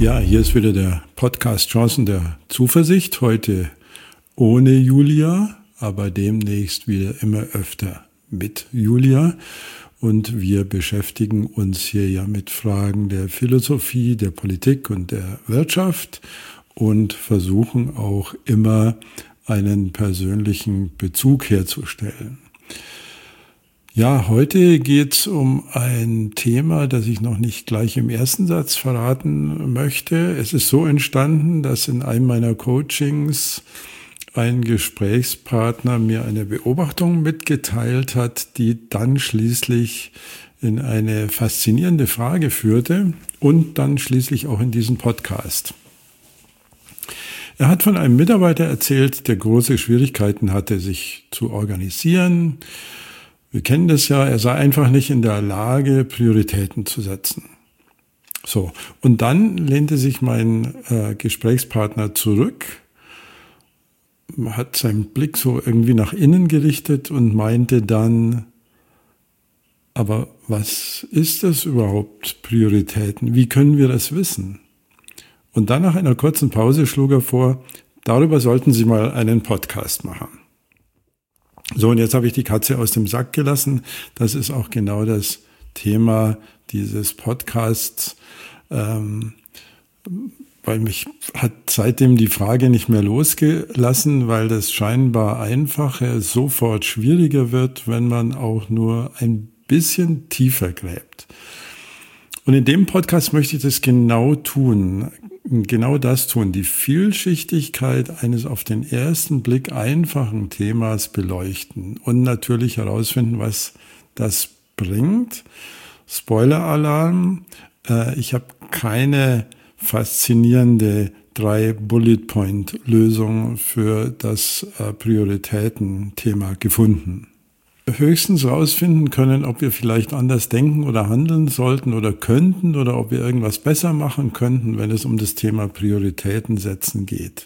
Ja, hier ist wieder der Podcast Chancen der Zuversicht. Heute ohne Julia, aber demnächst wieder immer öfter mit Julia. Und wir beschäftigen uns hier ja mit Fragen der Philosophie, der Politik und der Wirtschaft und versuchen auch immer einen persönlichen Bezug herzustellen. Ja, heute geht's um ein Thema, das ich noch nicht gleich im ersten Satz verraten möchte. Es ist so entstanden, dass in einem meiner Coachings ein Gesprächspartner mir eine Beobachtung mitgeteilt hat, die dann schließlich in eine faszinierende Frage führte und dann schließlich auch in diesen Podcast. Er hat von einem Mitarbeiter erzählt, der große Schwierigkeiten hatte, sich zu organisieren. Wir kennen das ja, er sei einfach nicht in der Lage, Prioritäten zu setzen. So, und dann lehnte sich mein Gesprächspartner zurück, hat seinen Blick so irgendwie nach innen gerichtet und meinte dann, aber was ist das überhaupt, Prioritäten? Wie können wir das wissen? Und dann nach einer kurzen Pause schlug er vor, darüber sollten Sie mal einen Podcast machen. So, und jetzt habe ich die Katze aus dem Sack gelassen. Das ist auch genau das Thema dieses Podcasts, weil mich hat seitdem die Frage nicht mehr losgelassen, weil das scheinbar Einfache sofort schwieriger wird, wenn man auch nur ein bisschen tiefer gräbt. Und in dem Podcast möchte ich das genau das tun, die Vielschichtigkeit eines auf den ersten Blick einfachen Themas beleuchten und natürlich herausfinden, was das bringt. Spoiler-Alarm, ich habe keine faszinierende 3-Bullet-Point-Lösung für das Prioritäten-Thema gefunden. Höchstens rausfinden können, ob wir vielleicht anders denken oder handeln sollten oder könnten oder ob wir irgendwas besser machen könnten, wenn es um das Thema Prioritäten setzen geht.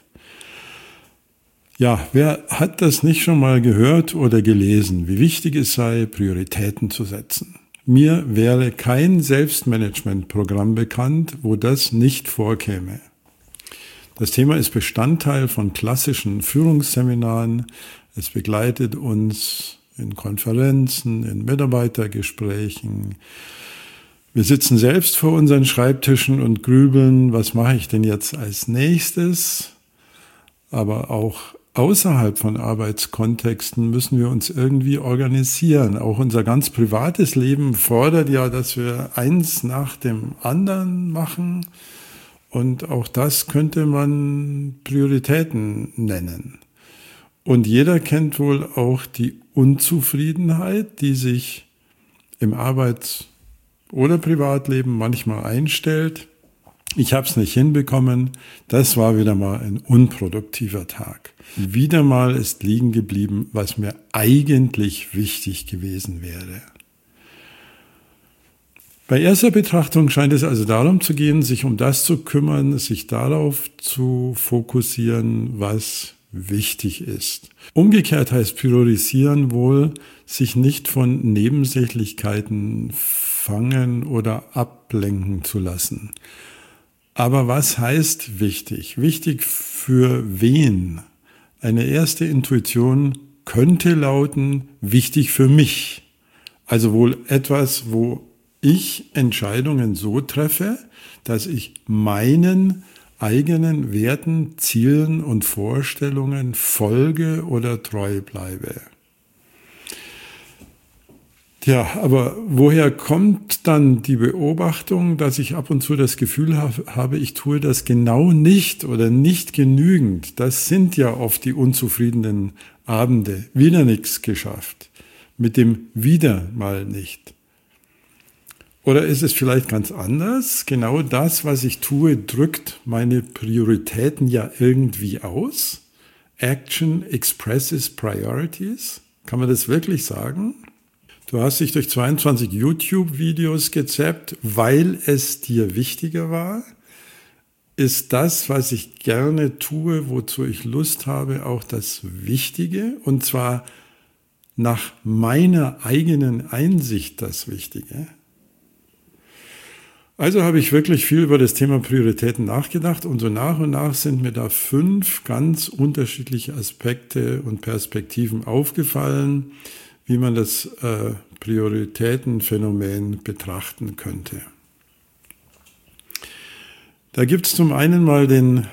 Ja, wer hat das nicht schon mal gehört oder gelesen, wie wichtig es sei, Prioritäten zu setzen? Mir wäre kein Selbstmanagementprogramm bekannt, wo das nicht vorkäme. Das Thema ist Bestandteil von klassischen Führungsseminaren. Es begleitet uns in Konferenzen, in Mitarbeitergesprächen. Wir sitzen selbst vor unseren Schreibtischen und grübeln, was mache ich denn jetzt als nächstes? Aber auch außerhalb von Arbeitskontexten müssen wir uns irgendwie organisieren. Auch unser ganz privates Leben fordert ja, dass wir eins nach dem anderen machen. Und auch das könnte man Prioritäten nennen. Und jeder kennt wohl auch die Unzufriedenheit, die sich im Arbeits- oder Privatleben manchmal einstellt. Ich habe es nicht hinbekommen, das war wieder mal ein unproduktiver Tag. Wieder mal ist liegen geblieben, was mir eigentlich wichtig gewesen wäre. Bei erster Betrachtung scheint es also darum zu gehen, sich um das zu kümmern, sich darauf zu fokussieren, was wichtig ist. Umgekehrt heißt priorisieren wohl, sich nicht von Nebensächlichkeiten fangen oder ablenken zu lassen. Aber was heißt wichtig? Wichtig für wen? Eine erste Intuition könnte lauten, wichtig für mich. Also wohl etwas, wo ich Entscheidungen so treffe, dass ich meinen eigenen Werten, Zielen und Vorstellungen folge oder treu bleibe. Ja, aber woher kommt dann die Beobachtung, dass ich ab und zu das Gefühl habe, ich tue das genau nicht oder nicht genügend? Das sind ja oft die unzufriedenen Abende. Wieder nichts geschafft. Mit dem wieder mal nicht. Oder ist es vielleicht ganz anders? Genau das, was ich tue, drückt meine Prioritäten ja irgendwie aus. Action expresses priorities. Kann man das wirklich sagen? Du hast dich durch 22 YouTube-Videos gezappt, weil es dir wichtiger war. Ist das, was ich gerne tue, wozu ich Lust habe, auch das Wichtige? Und zwar nach meiner eigenen Einsicht das Wichtige? Also habe ich wirklich viel über das Thema Prioritäten nachgedacht und so nach und nach sind mir da 5 ganz unterschiedliche Aspekte und Perspektiven aufgefallen, wie man das Prioritätenphänomen betrachten könnte. Da gibt es zum einen mal den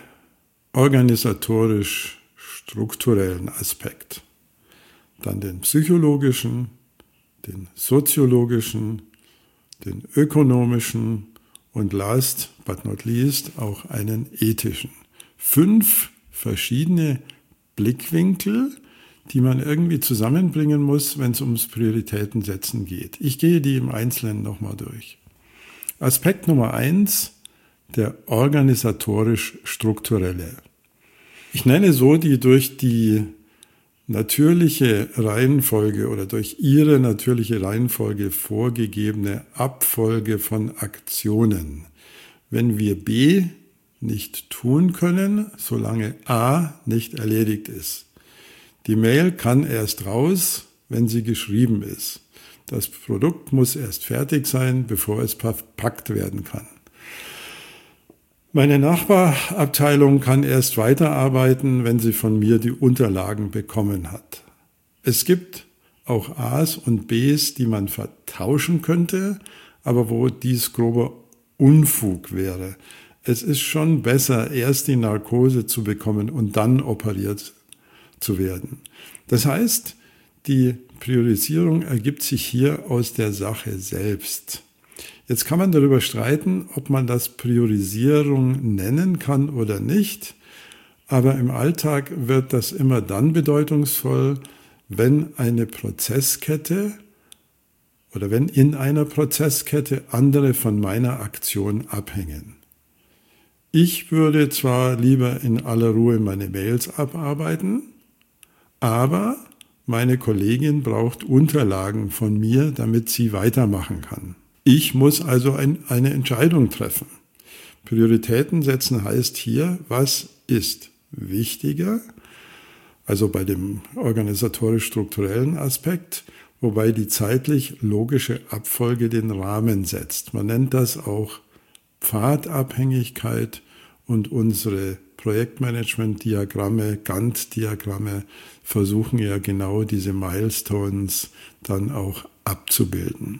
organisatorisch-strukturellen Aspekt, dann den psychologischen, den soziologischen, den ökonomischen und last but not least auch einen ethischen. 5 verschiedene Blickwinkel, die man irgendwie zusammenbringen muss, wenn es ums Prioritätensetzen geht. Ich gehe die im Einzelnen nochmal durch. Aspekt Nummer 1, der organisatorisch-strukturelle. Ich nenne so die durch die natürliche Reihenfolge oder durch ihre natürliche Reihenfolge vorgegebene Abfolge von Aktionen. Wenn wir B nicht tun können, solange A nicht erledigt ist. Die Mail kann erst raus, wenn sie geschrieben ist. Das Produkt muss erst fertig sein, bevor es verpackt werden kann. Meine Nachbarabteilung kann erst weiterarbeiten, wenn sie von mir die Unterlagen bekommen hat. Es gibt auch A's und B's, die man vertauschen könnte, aber wo dies grober Unfug wäre. Es ist schon besser, erst die Narkose zu bekommen und dann operiert zu werden. Das heißt, die Priorisierung ergibt sich hier aus der Sache selbst. Jetzt kann man darüber streiten, ob man das Priorisierung nennen kann oder nicht, aber im Alltag wird das immer dann bedeutungsvoll, wenn eine Prozesskette oder wenn in einer Prozesskette andere von meiner Aktion abhängen. Ich würde zwar lieber in aller Ruhe meine Mails abarbeiten, aber meine Kollegin braucht Unterlagen von mir, damit sie weitermachen kann. Ich muss also eine Entscheidung treffen. Prioritäten setzen heißt hier, was ist wichtiger, also bei dem organisatorisch-strukturellen Aspekt, wobei die zeitlich logische Abfolge den Rahmen setzt. Man nennt das auch Pfadabhängigkeit und unsere Projektmanagement-Diagramme, Gantt-Diagramme versuchen ja genau diese Milestones dann auch abzubilden.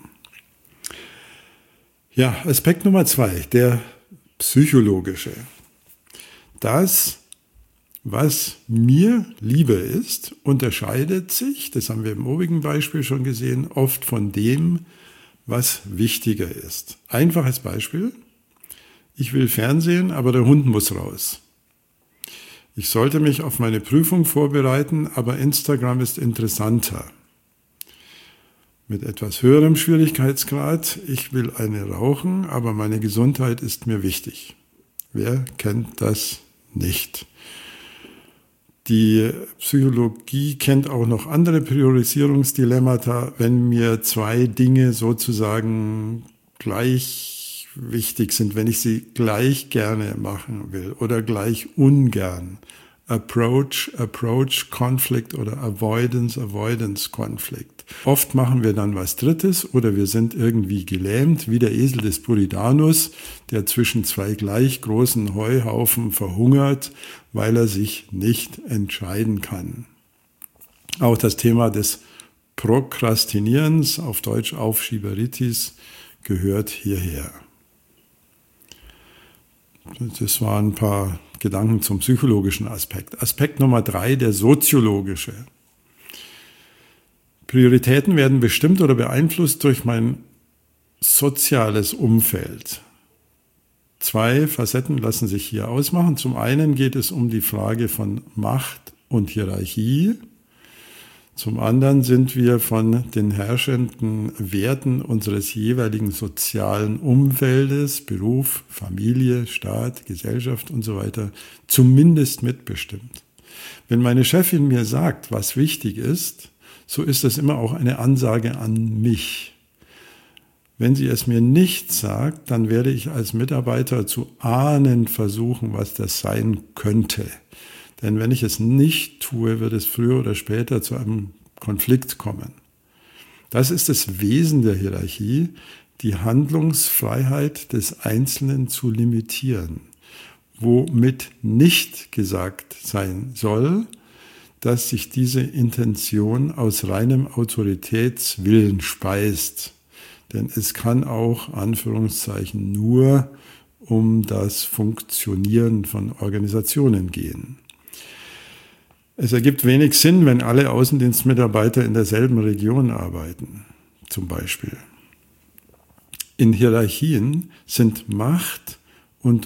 Ja, Aspekt Nummer 2, der psychologische. Das, was mir lieber ist, unterscheidet sich, das haben wir im obigen Beispiel schon gesehen, oft von dem, was wichtiger ist. Einfaches Beispiel. Ich will Fernsehen, aber der Hund muss raus. Ich sollte mich auf meine Prüfung vorbereiten, aber Instagram ist interessanter. Mit etwas höherem Schwierigkeitsgrad. Ich will eine rauchen, aber meine Gesundheit ist mir wichtig. Wer kennt das nicht? Die Psychologie kennt auch noch andere Priorisierungsdilemmata, wenn mir 2 Dinge sozusagen gleich wichtig sind, wenn ich sie gleich gerne machen will oder gleich ungern. Approach, Conflict oder Avoidance, Conflict. Oft machen wir dann was Drittes oder wir sind irgendwie gelähmt, wie der Esel des Buridanus, der zwischen 2 gleich großen Heuhaufen verhungert, weil er sich nicht entscheiden kann. Auch das Thema des Prokrastinierens, auf Deutsch Aufschieberitis, gehört hierher. Das waren ein paar Gedanken zum psychologischen Aspekt. Aspekt Nummer 3, der soziologische. Prioritäten werden bestimmt oder beeinflusst durch mein soziales Umfeld. 2 Facetten lassen sich hier ausmachen. Zum einen geht es um die Frage von Macht und Hierarchie. Zum anderen sind wir von den herrschenden Werten unseres jeweiligen sozialen Umfeldes, Beruf, Familie, Staat, Gesellschaft und so weiter, zumindest mitbestimmt. Wenn meine Chefin mir sagt, was wichtig ist, so ist das immer auch eine Ansage an mich. Wenn sie es mir nicht sagt, dann werde ich als Mitarbeiter zu ahnen versuchen, was das sein könnte. Denn wenn ich es nicht tue, wird es früher oder später zu einem Konflikt kommen. Das ist das Wesen der Hierarchie. die Handlungsfreiheit des Einzelnen zu limitieren, womit nicht gesagt sein soll, dass sich diese Intention aus reinem Autoritätswillen speist. Denn es kann auch, Anführungszeichen, nur um das Funktionieren von Organisationen gehen. Es ergibt wenig Sinn, wenn alle Außendienstmitarbeiter in derselben Region arbeiten, zum Beispiel. In Hierarchien sind Macht und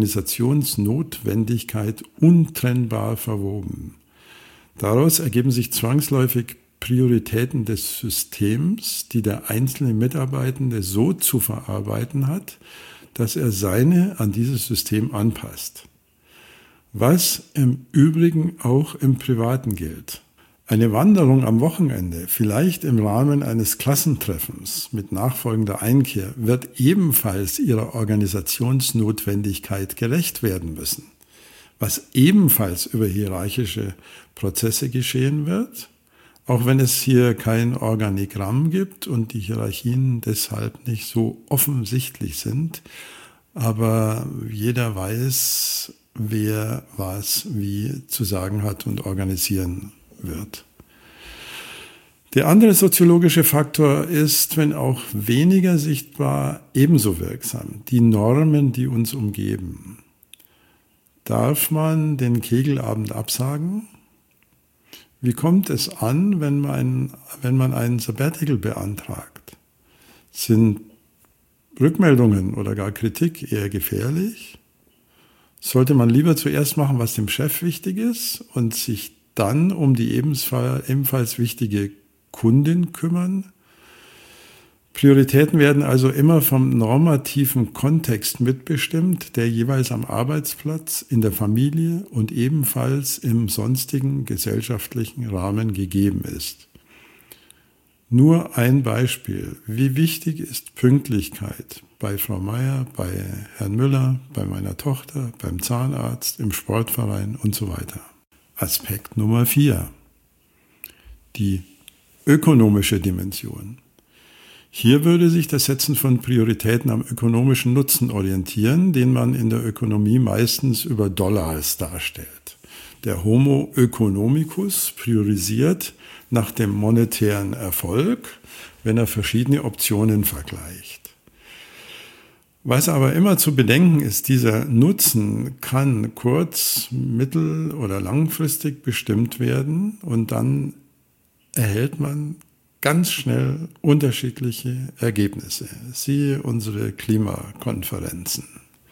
Organisationsnotwendigkeit untrennbar verwoben. Daraus ergeben sich zwangsläufig Prioritäten des Systems, die der einzelne Mitarbeitende so zu verarbeiten hat, dass er seine an dieses System anpasst. Was im Übrigen auch im Privaten gilt. Eine Wanderung am Wochenende, vielleicht im Rahmen eines Klassentreffens mit nachfolgender Einkehr, wird ebenfalls ihrer Organisationsnotwendigkeit gerecht werden müssen. Was ebenfalls über hierarchische Prozesse geschehen wird, auch wenn es hier kein Organigramm gibt und die Hierarchien deshalb nicht so offensichtlich sind, aber jeder weiß, wer was wie zu sagen hat und organisieren wird. Der andere soziologische Faktor ist, wenn auch weniger sichtbar, ebenso wirksam, die Normen, die uns umgeben. Darf man den Kegelabend absagen? Wie kommt es an, wenn man einen Sabbatical beantragt? Sind Rückmeldungen oder gar Kritik eher gefährlich? Sollte man lieber zuerst machen, was dem Chef wichtig ist und sich dann um die ebenfalls wichtige Kundin kümmern? Prioritäten werden also immer vom normativen Kontext mitbestimmt, der jeweils am Arbeitsplatz, in der Familie und ebenfalls im sonstigen gesellschaftlichen Rahmen gegeben ist. Nur ein Beispiel. Wie wichtig ist Pünktlichkeit bei Frau Meier, bei Herrn Müller, bei meiner Tochter, beim Zahnarzt, im Sportverein und so weiter. Aspekt Nummer 4. Die ökonomische Dimension. Hier würde sich das Setzen von Prioritäten am ökonomischen Nutzen orientieren, den man in der Ökonomie meistens über Dollars darstellt. Der Homo economicus priorisiert nach dem monetären Erfolg, wenn er verschiedene Optionen vergleicht. Was aber immer zu bedenken ist, dieser Nutzen kann kurz-, mittel- oder langfristig bestimmt werden und dann erhält man ganz schnell unterschiedliche Ergebnisse. Siehe unsere Klimakonferenzen.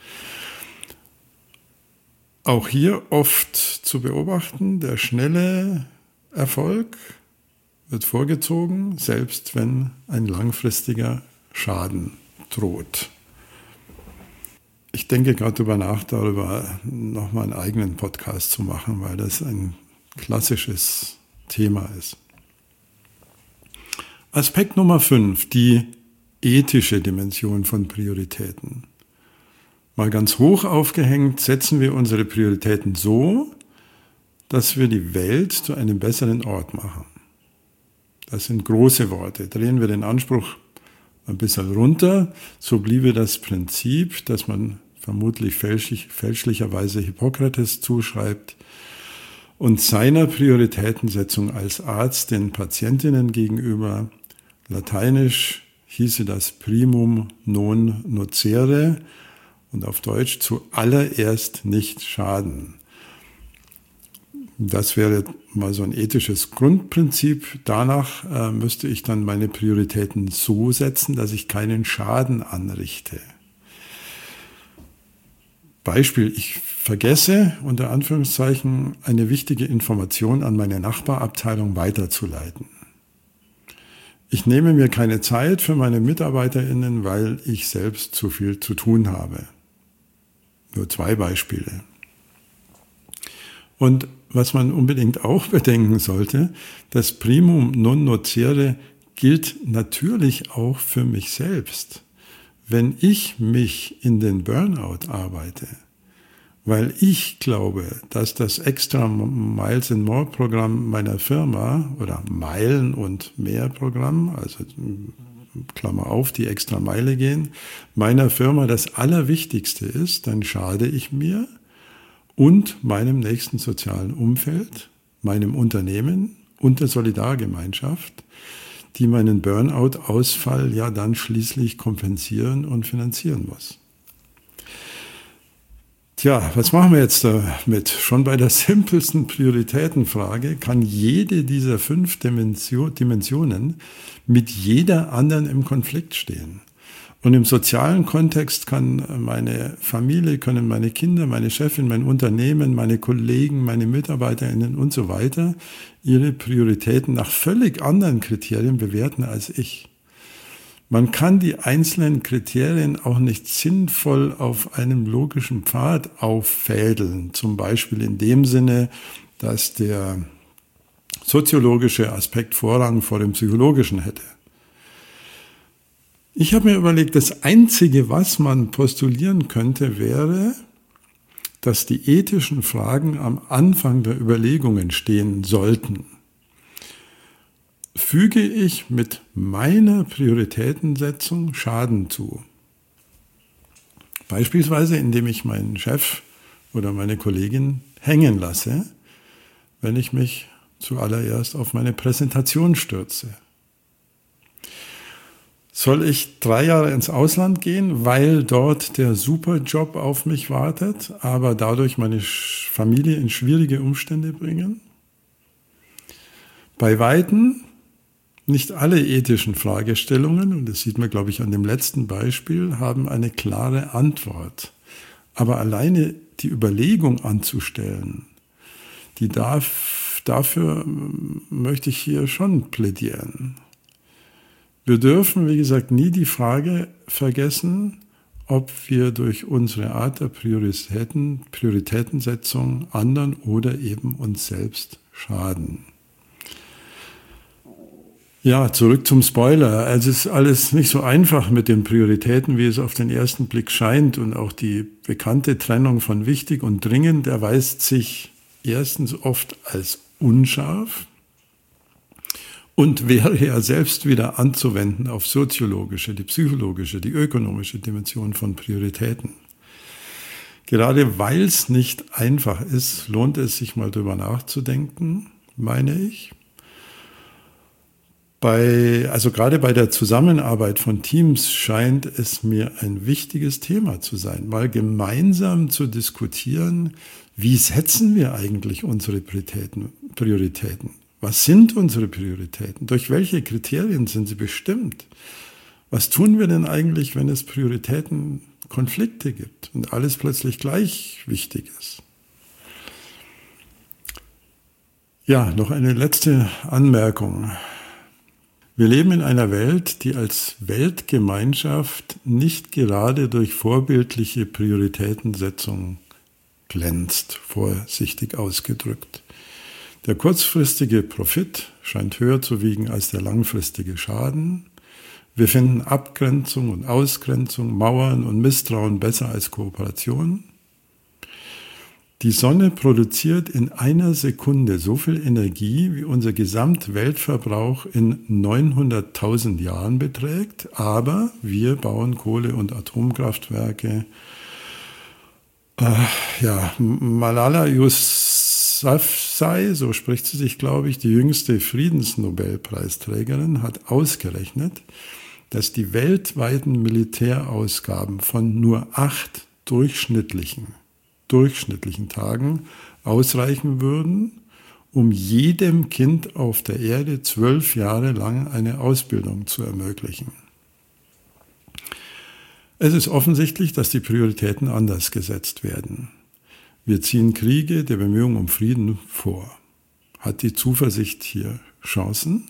Auch hier oft zu beobachten, der schnelle Erfolg wird vorgezogen, selbst wenn ein langfristiger Schaden droht. Ich denke gerade darüber nochmal einen eigenen Podcast zu machen, weil das ein klassisches Thema ist. Aspekt Nummer 5, die ethische Dimension von Prioritäten. Mal ganz hoch aufgehängt, setzen wir unsere Prioritäten so, dass wir die Welt zu einem besseren Ort machen. Das sind große Worte. Drehen wir den Anspruch ein bisschen runter, so bliebe das Prinzip, das man vermutlich fälschlicherweise Hippokrates zuschreibt, und seiner Prioritätensetzung als Arzt den Patientinnen gegenüber. Lateinisch hieße das primum non nocere und auf Deutsch zuallererst nicht schaden. Das wäre mal so ein ethisches Grundprinzip. Danach müsste ich dann meine Prioritäten so setzen, dass ich keinen Schaden anrichte. Beispiel, ich vergesse, unter Anführungszeichen, eine wichtige Information an meine Nachbarabteilung weiterzuleiten. Ich nehme mir keine Zeit für meine MitarbeiterInnen, weil ich selbst zu viel zu tun habe. Nur 2 Beispiele. Und was man unbedingt auch bedenken sollte, das Primum non nocere gilt natürlich auch für mich selbst. Wenn ich mich in den Burnout arbeite, weil ich glaube, dass das Extra Miles and More Programm meiner Firma oder Meilen und mehr Programm, also Klammer auf, die extra Meile gehen, meiner Firma das Allerwichtigste ist, dann schade ich mir und meinem nächsten sozialen Umfeld, meinem Unternehmen und der Solidargemeinschaft, die meinen Burnout-Ausfall ja dann schließlich kompensieren und finanzieren muss. Tja, was machen wir jetzt damit? Schon bei der simpelsten Prioritätenfrage kann jede dieser 5 Dimensionen mit jeder anderen im Konflikt stehen. Und im sozialen Kontext kann meine Familie, können meine Kinder, meine Chefin, mein Unternehmen, meine Kollegen, meine MitarbeiterInnen und so weiter ihre Prioritäten nach völlig anderen Kriterien bewerten als ich. Man kann die einzelnen Kriterien auch nicht sinnvoll auf einem logischen Pfad auffädeln. Zum Beispiel in dem Sinne, dass der soziologische Aspekt Vorrang vor dem psychologischen hätte. Ich habe mir überlegt, das Einzige, was man postulieren könnte, wäre, dass die ethischen Fragen am Anfang der Überlegungen stehen sollten. Füge ich mit meiner Prioritätensetzung Schaden zu? Beispielsweise, indem ich meinen Chef oder meine Kollegin hängen lasse, wenn ich mich zuallererst auf meine Präsentation stürze. Soll ich 3 Jahre ins Ausland gehen, weil dort der Superjob auf mich wartet, aber dadurch meine Familie in schwierige Umstände bringen? Bei Weitem nicht alle ethischen Fragestellungen, und das sieht man, glaube ich, an dem letzten Beispiel, haben eine klare Antwort. Aber alleine die Überlegung anzustellen, dafür möchte ich hier schon plädieren. Wir dürfen, wie gesagt, nie die Frage vergessen, ob wir durch unsere Art der Prioritätensetzung anderen oder eben uns selbst schaden. Ja, zurück zum Spoiler. Also es ist alles nicht so einfach mit den Prioritäten, wie es auf den ersten Blick scheint. Und auch die bekannte Trennung von wichtig und dringend erweist sich erstens oft als unscharf und wäre ja selbst wieder anzuwenden auf soziologische, die psychologische, die ökonomische Dimension von Prioritäten. Gerade weil es nicht einfach ist, lohnt es sich mal drüber nachzudenken, meine ich. Gerade bei der Zusammenarbeit von Teams scheint es mir ein wichtiges Thema zu sein, mal gemeinsam zu diskutieren, wie setzen wir eigentlich unsere Prioritäten? Was sind unsere Prioritäten? Durch welche Kriterien sind sie bestimmt? Was tun wir denn eigentlich, wenn es Prioritätenkonflikte gibt und alles plötzlich gleich wichtig ist? Ja, noch eine letzte Anmerkung. Wir leben in einer Welt, die als Weltgemeinschaft nicht gerade durch vorbildliche Prioritätensetzung glänzt, vorsichtig ausgedrückt. Der kurzfristige Profit scheint höher zu wiegen als der langfristige Schaden. Wir finden Abgrenzung und Ausgrenzung, Mauern und Misstrauen besser als Kooperation. Die Sonne produziert in einer Sekunde so viel Energie, wie unser Gesamtweltverbrauch in 900.000 Jahren beträgt, aber wir bauen Kohle- und Atomkraftwerke. Malala Yousafzai, so spricht sie sich, glaube ich, die jüngste Friedensnobelpreisträgerin, hat ausgerechnet, dass die weltweiten Militärausgaben von nur 8 durchschnittlichen Tagen ausreichen würden, um jedem Kind auf der Erde 12 Jahre lang eine Ausbildung zu ermöglichen. Es ist offensichtlich, dass die Prioritäten anders gesetzt werden. Wir ziehen Kriege der Bemühungen um Frieden vor. Hat die Zuversicht hier Chancen?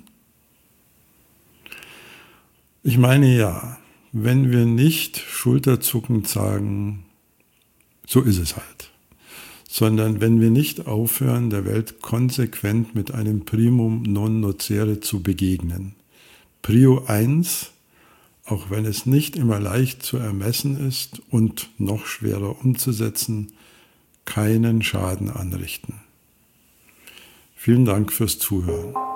Ich meine ja, wenn wir nicht schulterzuckend sagen, so ist es halt, sondern wenn wir nicht aufhören, der Welt konsequent mit einem Primum non nocere zu begegnen. Prio 1, auch wenn es nicht immer leicht zu ermessen ist und noch schwerer umzusetzen, keinen Schaden anrichten. Vielen Dank fürs Zuhören.